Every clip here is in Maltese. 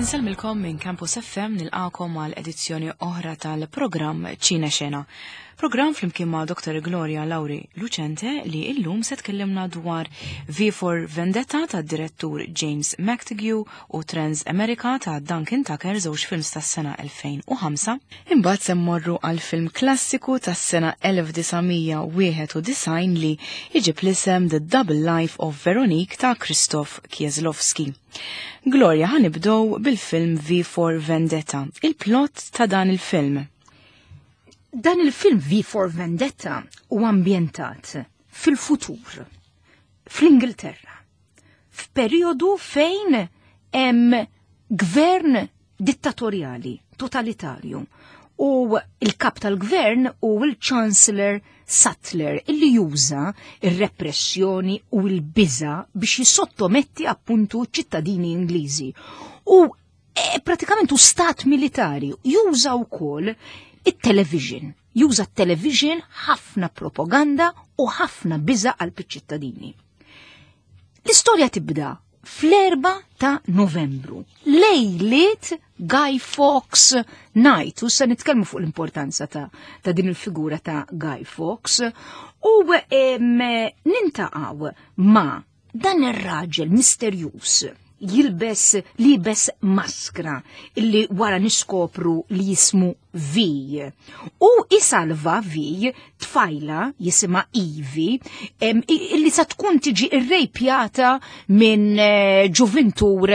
Nselmilkom minn Campus FM nilqakom għal edizzjoni oħra tal-programm Ċina Xena. Programm flimkien ma' Dr. Gloria Lauri Lucente li illum se tkellimna dwar V for Vendetta ta' direttur James McTigue u Trans America ta' Duncan Tucker, żewġ films tas-sena 2005. Imbagħad se mmorru għal film klassiku tas-sena 1991 li jiġib l-isem The Double Life of Veronique ta' Krzysztof Kieslowski. Gloria, ħanibdow bil-film V for Vendetta. Il-plot ta' dan il-film. Dan il-film V for Vendetta u ambientat fil-futur, fl-Ingilterra, f'perjodu fejn hemm gvern dittatorjali, totalitarju, u il-kap tal-gvern u il-Chancellor Sattler illi juża ir-repressjoni u l-biża biex jissottometti appuntu ċittadini Ingliżi. U pratikament u stat militari juża wkoll it-television. Juża t-television ħafna propaganda u ħafna biża għal ċittadini. L-istorja tibda fl-4 ta' Novembru, lejliet Guy Fawkes Night, u se nitkellmu fuq l-importanza ta' din il-figura ta' Guy Fawkes, u nintaqgħu ma' dan ir-raġel misterjus libes maskra illi wara niskopru li jismu V. U isalva V tfajla jisima Evie illi sa tkun tiġi irrejpjata minn ġuventur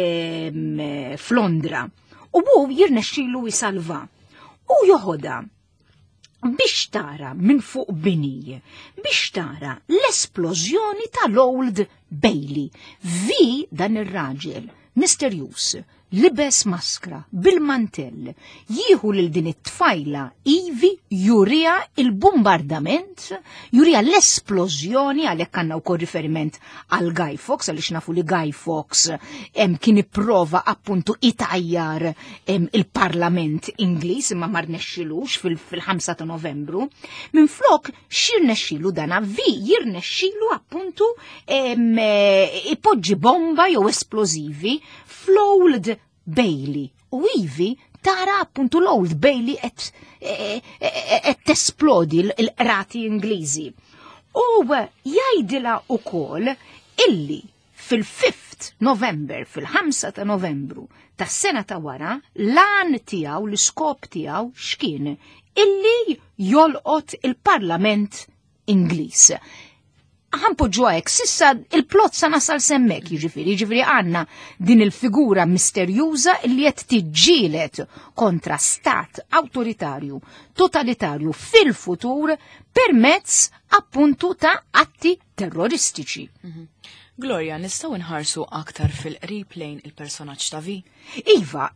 f'Londra. U jirnexxielu jisalva. U joħoda biex tara minn fuq bini, biex tara l-esplożjoni tal-Old Bailey. Vi dan ir-raġel misterjus, libes maskra, bil-mantell, jieħu lil din it-tfajla Evie jurija il-bombardament, jurija l-esplożjoni, għalhekk għandna wkoll riferiment għal Guy Fawkes, għaliex nafu li Guy Fawkes kien ipprova appuntu itajjar il-Parlament Ingliż imma ma rnexxilux fil-5 ta' Novembru. Minflok x'irnexxielu dana jirnexxielu appuntu ipoġġi bomba jew esplożivi fl-Old Bailey. U Evie tara appuntu l-Old Bailey qed tesplodi l-qrati Ingliżi. U jgħidilha wkoll illi fil-5 November, fil-5 ta' Novembru tas-sena ta' wara, l-għan tiegħu, l-iskop tiegħu x'kien illi jolqot il-Parlament Ingliż. Ħanpoġġu hekk, sissa il-plot sa nasal semmek jiġifieri għandna din il-figura misterjuża li qed tiġġieled kontra stat awtoritarju, totalitarju fil-futur permezz appuntu ta' atti terroristiċi. Gloria, nistgħu nħarsu aktar fil-qrib lejn il-personaġġ ta' Vi? Iva,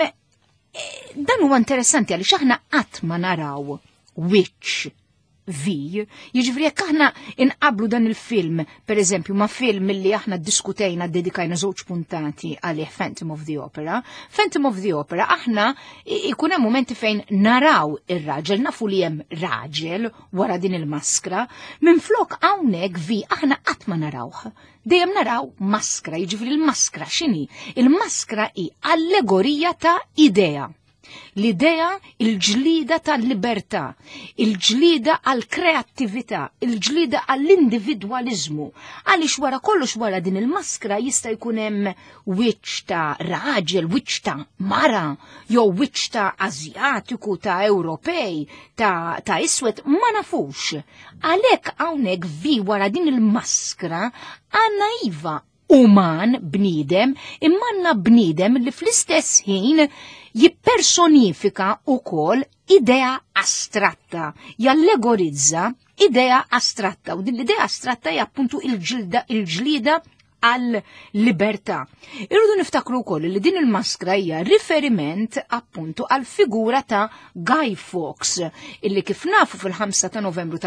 dan huwa interessanti għaliex aħna qatt ma naraw witch Vi, jiġifieri jekk aħna inqablu dan il-film, pereżempju ma' film li aħna ddiskutejna dedikajna żewġ puntati għalih Phantom of the Opera. Phantom of the Opera aħna ikun hemm momenti fejn naraw ir-raġel, nafu li hemm raġel wara din il-maskra, minflok hawnhekk Vi aħna qatt ma narawh. Dejjem naraw maskra, jiġifieri il-maskra x'inhi? Il-maskra hi allegorija ta' idea. L-idea il-ġlida tal-libertà, il-ġlida għal-kreattività, il-ġlida għall-individualizmu. Għaliex wara kollox wara din il-maskra jista' jkun hemm wiċċ ta' raġel, wiċċ ta' mara, jew wiċċ ta' Asjatiku, ta' Ewropej, ta' iswed, ma nafux. Għalhekk hawnhekk Vi wara din il-maskra għandna iva uman bniedem, imma għandna bniedem li fl-istess ħin jippersonifika wkoll idea astratta, jallegorizza idea astratta, u din l-idea astratta hija appuntu il-ġlida għal-libertà. Irridu niftakru wkoll li din il-maskra hija riferiment appuntu għal-figura ta' Guy Fawkes, illi kif nafu fil-5 ta' Novembru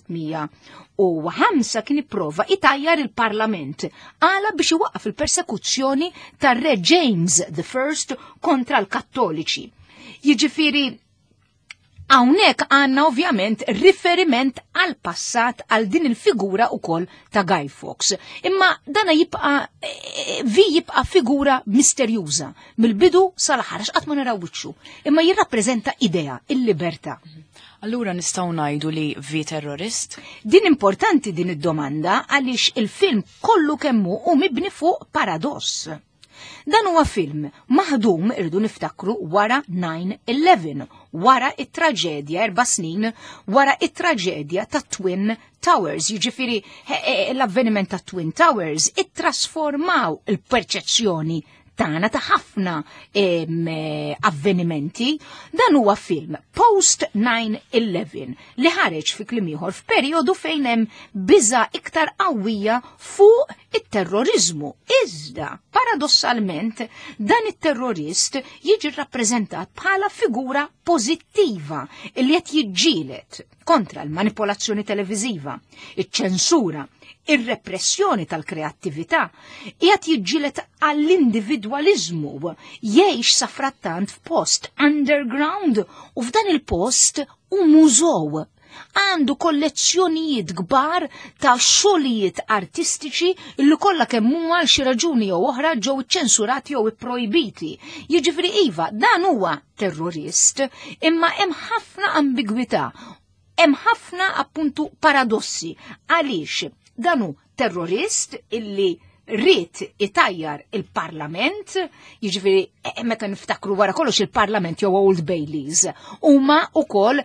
tal-1905 kien ipprova itajjar il-Parlament għala biex iwaqqaf il-persekuzzjoni tar-Re James I kontra l-Kattoliċi. Jiġifieri Hawnhekk għandna ovvjament riferiment għal passat għal din il-figura ukoll ta' Guy Fawkes. Imma dana jibqa' figura misterjuża mill-bidu sal-aħħar qatt ma naraw wiċċu, imma jirrappreżenta idea, il-libertà. Allura nistgħu ngħidu li vi terrorist? Din importanti din id-domanda għaliex il-film kollu kemmu u mibni fuq paradoss. Dan huwa film maħdum irdu niftakru wara 9/11, wara it-traġedja 4 snin wara it-traġedja ta' Twin Towers. Jiġifieri l-avveniment ta' Twin Towers ittrasformaw il-perċezzjoni tagħna ta' ħafna avvenimenti. Dan huwa film post 9/11 li ħareġ fi kliem ieħor f'perjodu fejn hemm biża' iktar qawwija fuq it-terrorizmu. Iżda, paradossalment, dan it-terrorist jiġi rappreżentat bħala figura pożittiva li qed jiġġieled kontra l-manipolazzjoni televiżiva, iċ-ċensura, ir-repressjoni tal-kreattività, qiegħed jiġġieled għall-individwaliżmu, jgħix safrattant f'post underground u f'dan il-post hu mużow. Għandu kollezzjonijiet kbar ta' xogħlijiet artistiċi illi kollha kemm huma xi raġuni jew oħra ġew iċċensurati jew ipprojbiti. Jiġifieri iva, dan huwa terrorist, imma hemm ħafna ambigwità, hemm ħafna appuntu paradossi. Għaliex dan hu terrorist illi rrit itajjar il-Parlament, jiġifieri meta niftakru wara kollox il-Parlament jew Old Baileys, huma wkoll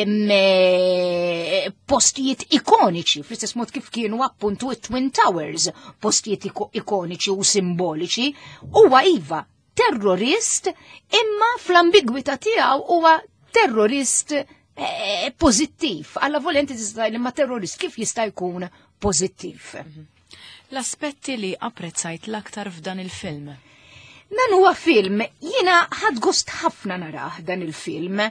postijiet ikoniċi, fl-istess mod kif kienu appuntu it-Twin Towers, postijiet ikoniċi u simboliċi. Huwa iva terrorist, imma fl-ambigwità tiegħu huwa terrorist pożittiv. Alla volenti tista' imma terrorist kif jista' jkun pożittiv. L-aspetti li apprezzajt l-aktar f'dan il-film? Dan huwa film, jiena ħadd gost ħafna narah dan il-film.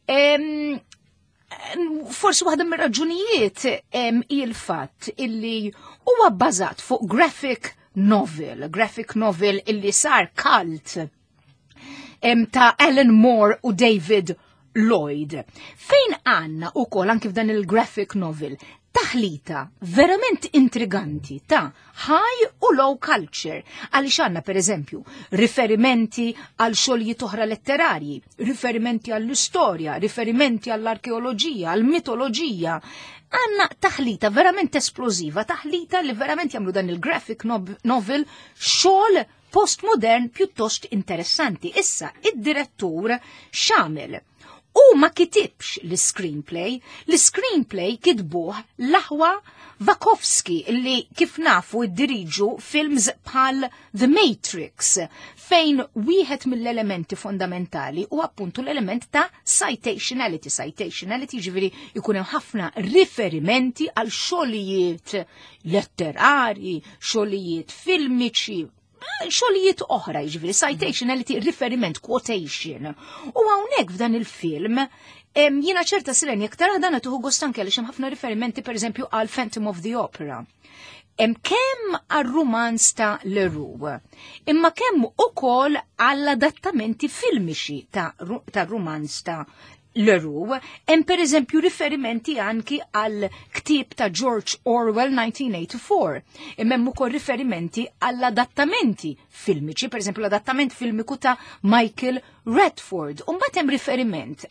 Forsi waħda mir-raġunijiet il-fatt illi huwa bbażat fuq graphic novel illi sar cult ta' Alan Moore u David Lloyd. Fejn għandna wkoll anke f'dan il-graphic novel taħlita verament intriganti ta' high u low culture, għaliex għandna pereżempju riferimenti għal xogħlijiet oħra letterarji, riferimenti għall-istorja, riferimenti għall-arkeoloġija, għall-mitoloġija. Għandna taħlita verament esplosiva, taħlita li verament jagħmlu dan il-graphic novel xogħol postmodern pjuttost interessanti. Issa id-direttur x'għamel? U ma kitibx l-screenplay kitbuh l-aħwa Wachowski li kif nafu iddiriġu films bħal The Matrix, fejn wieħed mill-elementi fondamentali u appuntu l-element ta' citationality. Citationality ġifieri jkun hemm ħafna riferimenti għal xogħlijiet letterari, xogħlijiet filmiċi, xogħlijiet oħra, jiġifieri citationality, riferiment, quotation. U hawnhekk f'dan il-film jiena ċerta silen jekk tara dan tuħu gost anke għaliex hemm ħafna riferimenti pereżempju għal Phantom of the Opera. Kemm għar-rumanz ta' Leroux, imma kemm ukoll għall-adattamenti filmiċi ta' rumanz ta' Leroux, hemm pereżempju riferimenti anki għal ktieb ta' George Orwell 1984. Hemm ukoll riferimenti għall adattamenti filmiċi, pereżempju l-adattament filmiku ta' Michael Redford. U mbagħad hemm riferiment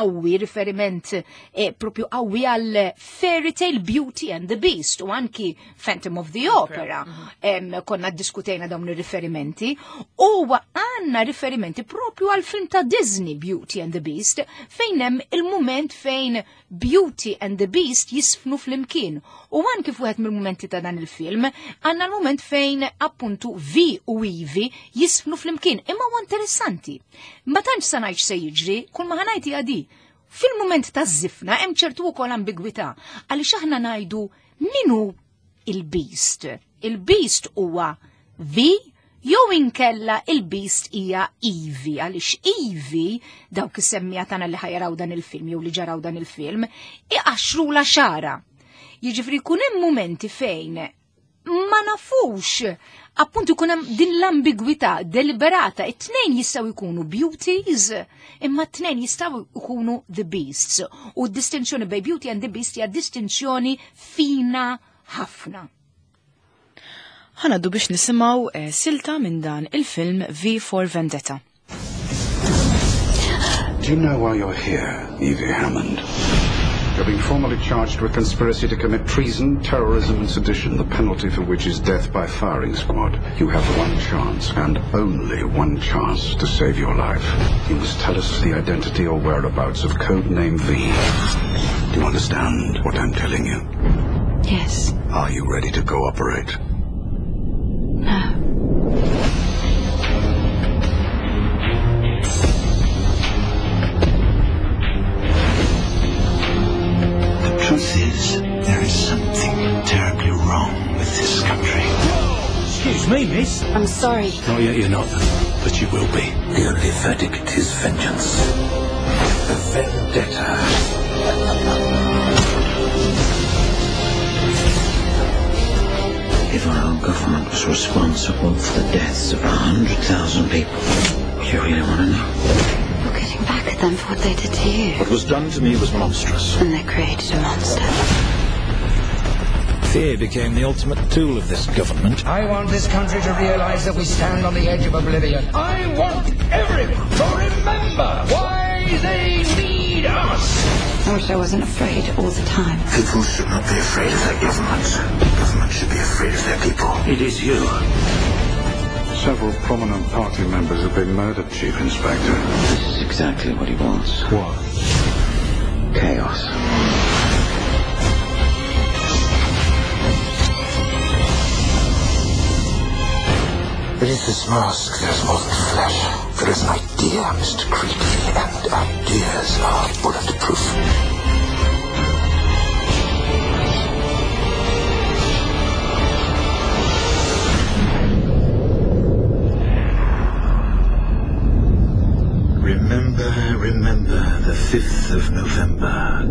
propju qawwi għal Fairy Tale Beauty and the Beast u anki Phantom of the Opera. Konna diskutejna dawn ir-riferimenti. U għandna riferimenti propju għal film ta' Disney Beauty and the Beast, fejn hemm il-mument fejn Beauty and the Beast jisfnu fl-imkien. U anki f'wieħed mill-mumenti ta' dan il-film għandna l-mument fejn appuntu Vi u Evie jisfnu fl-imkien. Imma huwa interessanti. Ma tantx sa ngħid se jiġri, kull ma ħanajti għadi. Fil-mument ta' żifna hemm ċertu wkoll ambigwità għaliex aħna ngħidu minu il-Beast. Il-Beast huwa Vi jew inkella il-Beast hija Evie, għaliex Evie dawk is-semmija tagħna li ħajaraw dan il-film jew li ġaraw dan il-film iqaxrula xara. Jiġifieri jkun hemm mumenti fejn ma nafux appuntu jkun hemm din l-ambigwità deliberata, it-tnejn jistgħu jkunu beauties, imma t-tnejn jistgħu jkunu the beasts. U d-distinzjoni bej beauty and the beast hija distinzjoni fina ħafna. Ħanaddu biex nisimgħu silta minn dan il-film V for Vendetta. Do you know why you're here, Evie Hammond? You're being formally charged with conspiracy to commit treason, terrorism and sedition, the penalty for which is death by firing squad. You have one chance, and only one chance, to save your life. You must tell us the identity or whereabouts of Codename V. Do you understand what I'm telling you? Yes. Are you ready to cooperate? No. The truth is, there is something terribly wrong with this country. Excuse me, miss. I'm sorry. Not yet, you're not, but you will be. The only verdict is vengeance. A vendetta. If our own government was responsible for the deaths of 100,000 people, you really want to know? You're getting back at them for what they did to you. What was done to me was monstrous. And they created a monster. Fear became the ultimate tool of this government. I want this country to realize that we stand on the edge of oblivion. I want everyone to remember why they need us. I wish I wasn't afraid all the time. People should not be afraid of their government. Government should be afraid of their people. It is you. Several prominent party members have been murdered, Chief Inspector. This is exactly what he wants. What? Chaos. Beneath this mask, there's more than flesh. There is an idea, Mr. Creepy, and ideas are bulletproof. Remember the 5th of November.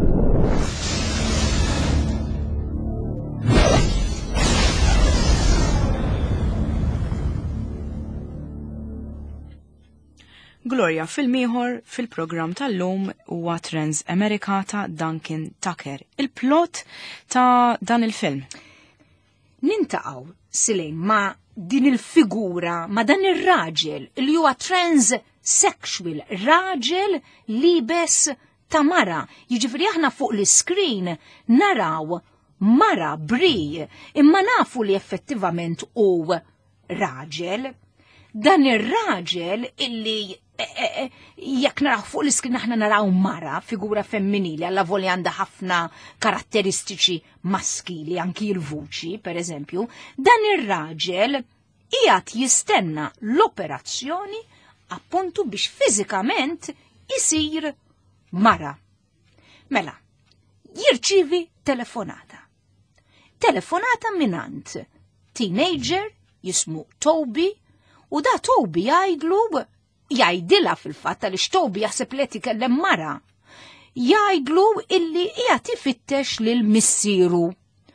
Gloria fil-miħor fil-program tal-lum huwa Trans America ta' Duncan Tucker. Il-plot ta' dan il-film. Nintaqgħu silejn ma' din il-figura, ma' dan ir-raġel li huwa transsexual, raġel libes ta' mara. Jiġifieri aħna fuq l-iskrin naraw mara bri, imma nafu li effettivament hu raġel. Dan ir-raġel illi jekk naraw fuq l-iskrin aħna naraw mara, figura femminili, alla volja għandha ħafna karatteristiċi maskili, anki l-vuċi, per eżempju, dan ir-raġel qiegħed jistenna l-operazzjoni appuntu biex fiżikament isir mara. Mela, jirċivi telefonata. Telefonata minant teenager jismu Toby, u da Toby jgħidilha fil-fatt li Toby jaħseb li tikellem mara. Jgħidlu illi qiegħed ifittex lil missieru.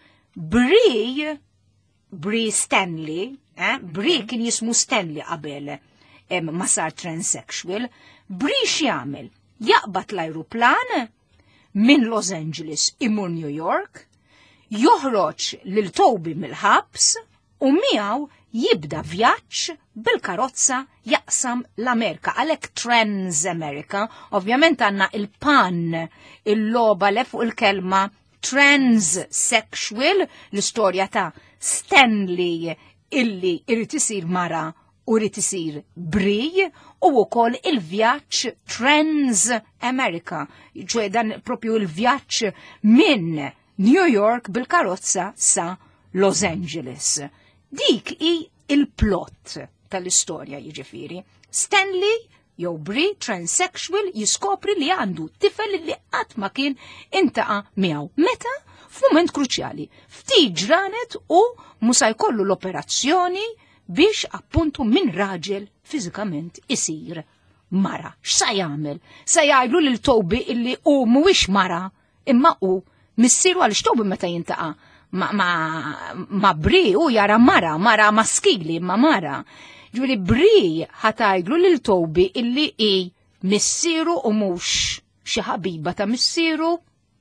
Bri Stanley, Bri kien jismu Stanley qabel ma sar transsexual, Bri x'jagħmel? Jaqbad l-ajruplan minn Los Angeles imur New York, joħroġ lil Toby mill-ħabs u miegħu jibda vjaġġ bil-karozza jaqsam l-Amerika, għalhekk Trans America, ovvjament għandna il-pan, il-loba le fuq il-kelma transsexual, l-istorja ta' Stanley illi irid isir mara u irid isir bri, u wkoll il-vjaġġ Trans America, ġwe dan propju il-vjaġġ minn New York bil-karozza sa Los Angeles. Dik i il-plot tal-istorja jiġifieri. Stanley, jew Bri, transsexual, jiskopri li għandu tifel li qatt ma kien intaqa' miegħu. Meta? F'mument kruċjali. Ftit ġranet u musa jkollu l-operazzjoni biex appuntu minn raġel fiżikament isir mara. X'sa jagħmel? Sa jgħidlu lil Toby illi hu mhuwiex mara, imma hu missieru għaliex Toby meta jintaqa' ma Bri u jara mara maskili ma mara. Ġuri Bri ħatajdlu lil Toby illi i missieru u mhux xi ħabiba ta' missieru.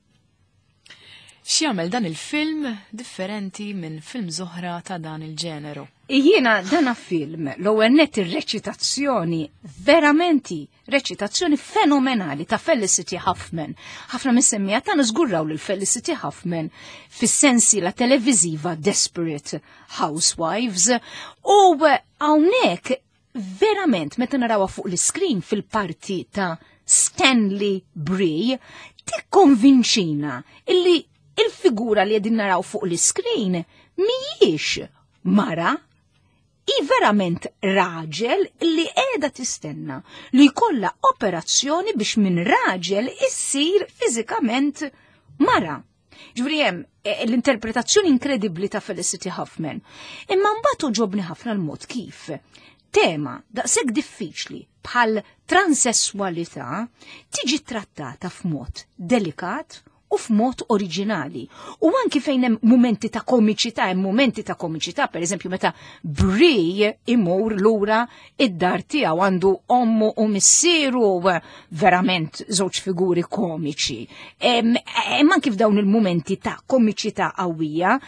X'jagħmel dan il-film differenti minn film zoħra ta' dan il-ġeneru? Jiena dana film l-ewwel net ir-reċitazzjoni veramenti reċitazzjoni fenomenali ta' Felicity Huffman. Ħafna missemmija tagħna żgurraw lil Felicity Huffman fis-sensiela televiżiva Desperate Housewives u hawnhekk verament meta narawha fuq l-iskrin fil-parti ta' Stanley Brie tikkonvinċina illi il-figura li qegħdin naraw fuq l-iskrin mhijiex mara, i verament raġel li qiegħda tistenna li jkollha operazzjoni biex minn raġel issir fiżikament mara. Ġifieri hemm l-interpretazzjoni inkredibbli ta' Felicity Huffman. Imma mbagħad ġobni ħafna l-mod kif tema daqshekk diffiċli bħal transessualità tiġi trattata f'mod delikat u f'mod oriġinali. U anki fejn hemm momenti ta' komiċità, pereżempju meta Brie imur lura id-dar tiegħu għandu ommu u missieru verament żewġ figuri komiċi. Hemm anki f'dawn il-momenti ta' komiċità qawwija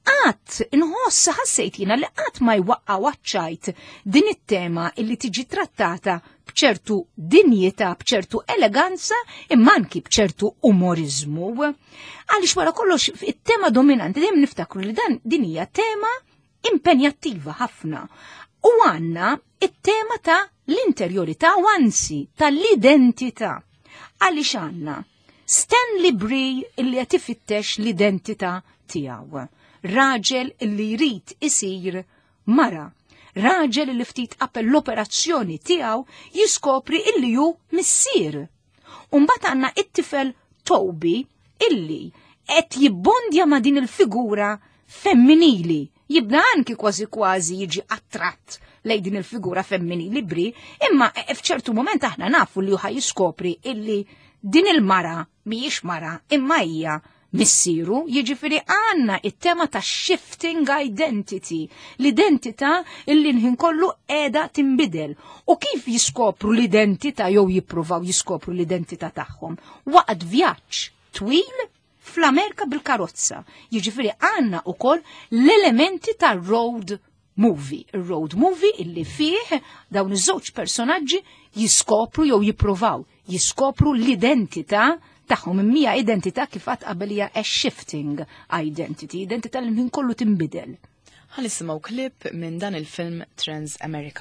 inħossa ħassejt jiena li qatt ma jwaqqa waċċajt din it-tema illi tiġi trattata b'ċertu dinjità, b'ċertu eleganza, imma anki b'ċertu umorizmu. Għaliex wara kollox it-tema dominanti dejjem niftakru li din hija tema impenjattiva ħafna. U għandna it-tema ta' l-interjorità u anzi tal-identità. Għaliex għandna Stanley Brie illi qed ifittex l-identità tiegħu. Raġel li jrid isir mara. Raġel li ftit qabel l-operazzjoni tiegħu jiskopri illi hu missier. U mbagħad għandna it-tifel Toby illi qed jibbondja ma' din il-figura femminili. Jibda anki kważi jiġi attratt lejn din il-figura femminili Brie, imma f'ċertu moment aħna nafu li hu jiskopri illi din il-mara mhijiex mara imma hija missieru. Jiġifieri għandna it-tema ta' shifting identity, l-identità illi nħin kollu qiegħda tinbidel. U kif jiskopru l-identità jew jippruvaw jiskopru l-identità tagħhom? Waqt vjaġġ twil fl-Amerika bil-karozza. Jiġifieri għandna wkoll l-elementi ta' road movie. Ir-road movie illi fih dawn iż-żewġ personaġġi jiskopru jew jippruvaw jiskopru l-identità tagħhom imma identità kif qatt qabel hija shifting identity, identità li minn kollu tinbidel. Ħanisimgħu klipp minn dan il-film Trans-America.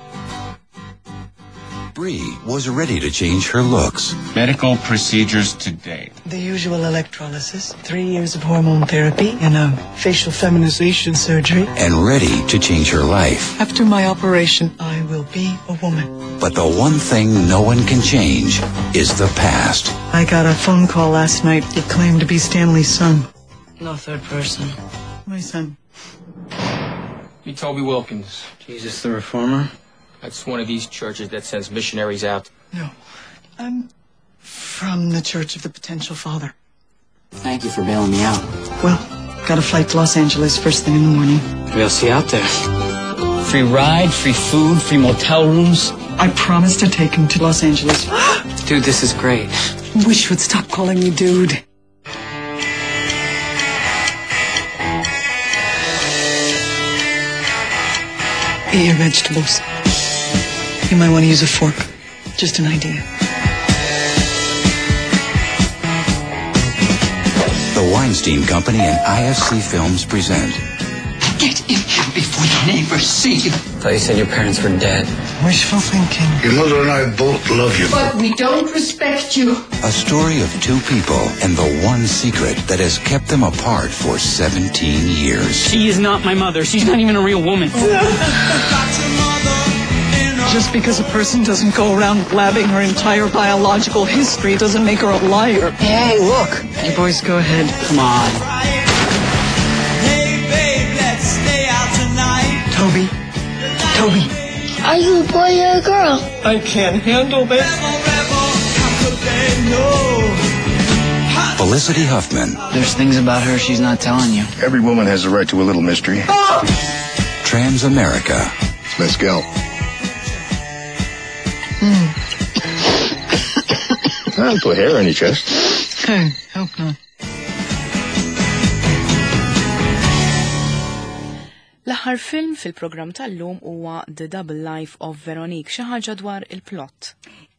Brie was ready to change her looks. Medical procedures today. The usual electrolysis, 3 years of hormone therapy, and a facial feminization surgery. And ready to change her life. After my operation, I will be a woman. But the one thing no one can change is the past. I got a phone call last night. It claimed to be Stanley's son. No third person. My son. Be Toby Wilkins. Jesus the Reformer? That's one of these churches that sends missionaries out. No. I'm from the Church of the Potential Father. Thank you for bailing me out. Well, got a flight to Los Angeles first thing in the morning. Maybe I'll see you out there. Free ride, free food, free motel rooms. I promised to take him to Los Angeles. Dude, this is great. Wish you would stop calling me dude. Eat your vegetables. You might want to use a fork. Just an idea. The Weinstein Company and IFC Films present. Get in here before the neighbors see you. I thought you said your parents were dead. Wishful thinking. Your mother and I both love you. But we don't respect you. A story of two people and the one secret that has kept them apart for 17 years. She is not my mother. She's not even a real woman. Just because a person doesn't go around blabbing her entire biological history doesn't make her a liar. Hey, look. You boys go ahead. Come on. Hey, babe, let's stay out tonight. Toby. Toby. Are you a boy or a girl? I can't handle this. The Felicity Huffman. There's things about her she's not telling you. Every woman has a right to a little mystery. Transamerica. Let's go. I'll put hair on your chest. Hey, hope not. L-aħħar film fil-programm tal-lum huwa The Double Life of Veronique, xi ħaġa dwar il-plott.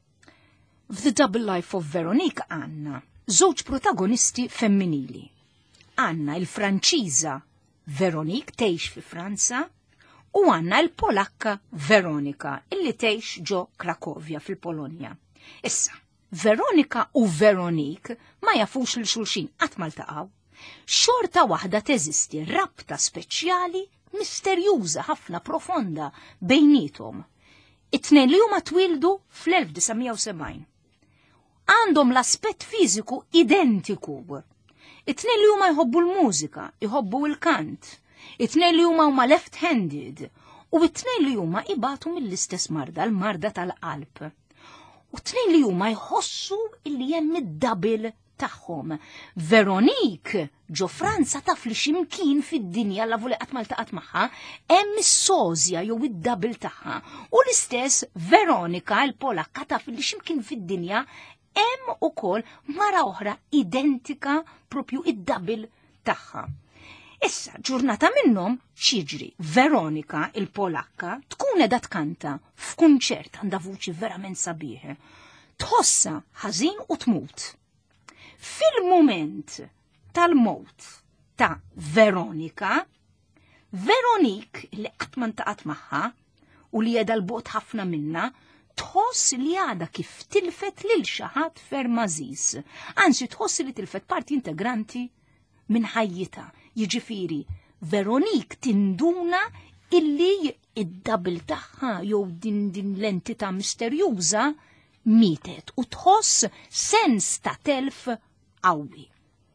The Double Life of Veronique għandna żewġ protagonisti femminili. Għandna il-Franċiża Veronique tgħix fi Franza u għandna l-Polakka Veronika illi tgħix ġo Krakovja fil-Polonja. Issa, Veronika u Veronique ma jafux lil xulxin qatt ma ltaqgħu. Xorta waħda teżisti rabta speċjali misterjuża ħafna profonda bejnietom. It-tnejn li huma twildu fl-1970. Għandhom l-aspett fiżiku identiku. It-tnejn li huma jħobbu l-mużika, jħobbu l-kant. It-tnejn li huma left-handed u it-tnejn li huma ibatu mill-istess marda, l-marda tal-qalb. U t-tnejn li huma jħossu illi hemm id-double tagħhom. Veronique ġo Franza taf li ximkien fid-dinja la voli qatt ma ltaqat magħha hemm is-sożja jew id-double tagħha. U l-istess Veronika l-Polakka taf li ximkien fid-dinja hemm ukoll mara oħra identika propju id-double tagħha. Issa, ġurnata minnhom xiġri Veronika il-Polakka tkun qiegħda tkanta f'kunċert għandha vuċi verament sabiħ. Tħossa ħażin u tmut. Fil-mument tal-mowt ta' Veronika, Veronique li qatt ma ntaqat magħha u li qiegħda l-bogħod ħafna minna, tħoss li għada kif tilfet lil xi ħadd ferm għażiż. Anzi tħoss li tilfet parti integranti minn ħajjita. Jiġifieri, Veronique tinduna illi id-double tagħha jew din l-entità misterjuża mietet u tħoss sens ta' telf qawwi.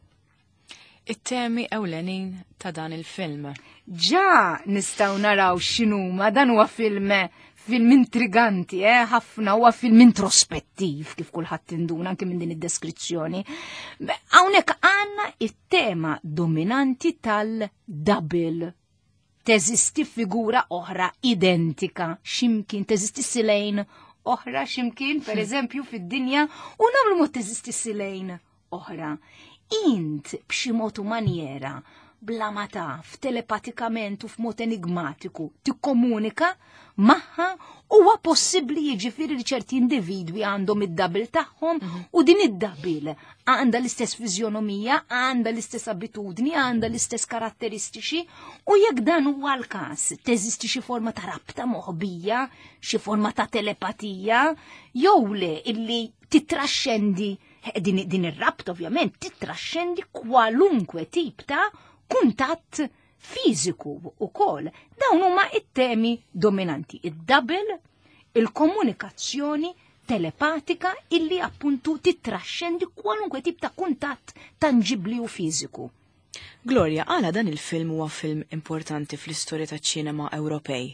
It-temi ewlenin ta' dan il-film. Ġa nistgħu naraw x'inhuma dan huwa film intriganti, ħafna huwa film introspettiv kif kulħadd induna anke minn din id-deskrizzjoni. Hawnhekk għandna it-tema dominanti tal-double. Teżisti figura oħra identika, ximkien teżisti silejn oħra ximkien, pereżempju fid-dinja, u nagħmlu mod teżisti silejn oħra. Int b'xi mod u manjera bla ma taf, telepatikament u f'mod enigmatiku, tikkomunika magħha huwa possibbli jiġifieri li ċerti individwi għandhom id-double tagħhom u din id-double għandha l-istess fiżjonomija, għandha l-istess abitudni, għandha l-istess karatteristiċi u jekk dan huwa l-każ, teżisti xi forma ta' rabta moħbija, xi forma ta' telepatija, jew le illi titraxxendi din ir-rabta ovvjament titraxxendi kwalunkwe tip ta' kuntatt fiżiku ukoll. Dawn huma it-temi dominanti, id-double, il-komunikazzjoni telepatika illi appuntu titraxxendi kwalunkwe tip ta' kuntatt tangibbli u fiżiku. Gloria, għala dan il-film huwa film importanti fl-istorja taċ-ċinema Ewropej.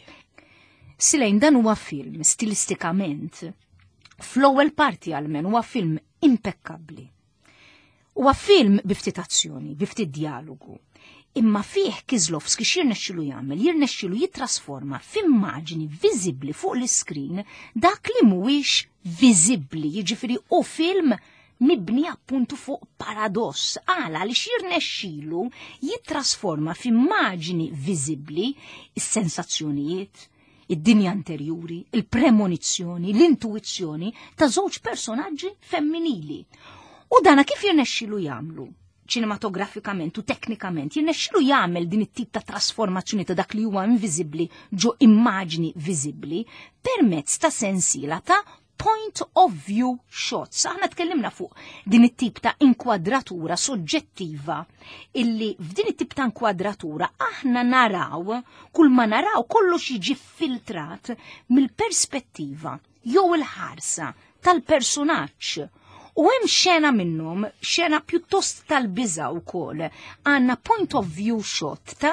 Silejn dan huwa film stilistikament. Fl-ewwel parti għalmen huwa film impeccabbli. Huwa film biftit azzjoni, biftit dialogu. Imma fih Kieslowski x'jirnexxilu jagħmel, jirnexxilu jitrasforma f'immaġni viżibbli fuq l-iskrin dak li mhuwiex viżibbli, jiġifieri u film mibni appuntu fuq paradoss għala li xirnexxilu jitrasforma f'immaġni viżibbli is-sensazzjonijiet, id-dinja anterjuri, il-premonizzjoni, l-intuizzjoni ta' żewġ personaġġi femminili. U dana kif jirnexxilu jagħmlu? Ċinematografikament u teknikament jirnexxilu jagħmel din it-tip ta' trasformazzjoni ta' dak li huwa inviżibbli ġo immaġni viżibbli permezz ta' sensiela ta' point of view shots. Aħna tkellimna fuq din it-tip ta' inkwadratura soġġettiva illi f'din it-tip ta' inkwadratura aħna naraw, kull ma naraw kollox jiġi filtrat mill-perspettiva jew il-ħarsa tal-personaġġ. U hemm xena minnhom, xena pjuttost tal-biża wkoll. Għandna point of view shot ta'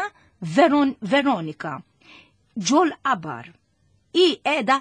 Veronika ġol qabar. I qiegħda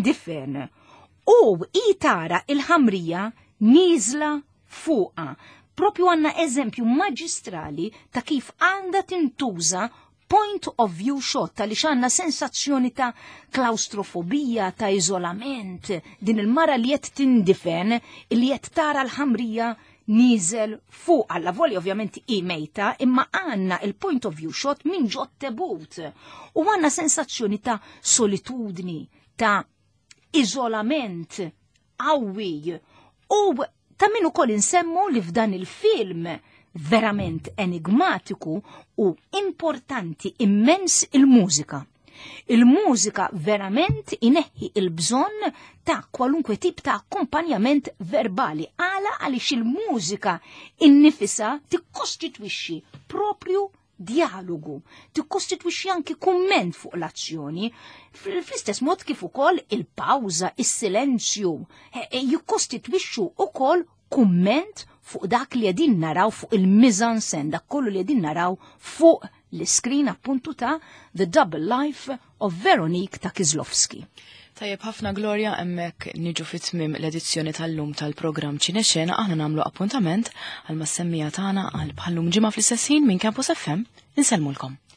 tindifen. U i tara il-ħamrija nieżla fuqha. propju għanna eżempju maġistrali ta' kif għanda tintuża point of view shot ta' li xanna sensazzjoni ta' klaustrofobija, ta' izolament, din il-mara li jett tindifen, li jett tara l-ħamrija nizel fuq għalla voli ovvjament i-mejta, imma għanna il-point of view shot minn ġot tebut. U għanna sensazzjoni ta' solitudni, ta' izolament, għawi. U ta' minnu kol insemmu li f'dan il-film verament enigmatiku u importanti immens il-mużika. Il-mużika verament ineħħi il-bżonn ta' kwalunkwe tip ta' akkompanjament verbali. Għaliex il-mużika innifisa tikkostitwixxi propju dialogu, tikkostitwixxi anki kumment fuq l-azzjoni, fl-istess mod kif ukoll il-pawża, is-silenzju, jikkostitwixxu ukoll kumment fuq dak li jedin naraw fuq il-mizansen, dak kollu li jedin naraw fuq l-iskrin appuntu ta' The Double Life of Veronique ta' Kieslowski. Tajjeb ħafna Gloria, emmek niġu fit-tmim l-edizzjoni tal-lum tal-programm Ċinexxena, aħna nagħmlu appuntament għal massemmija tagħna għal bħallum ġimgħa fl-istess ħin minn Campus FM. Inselmulkom.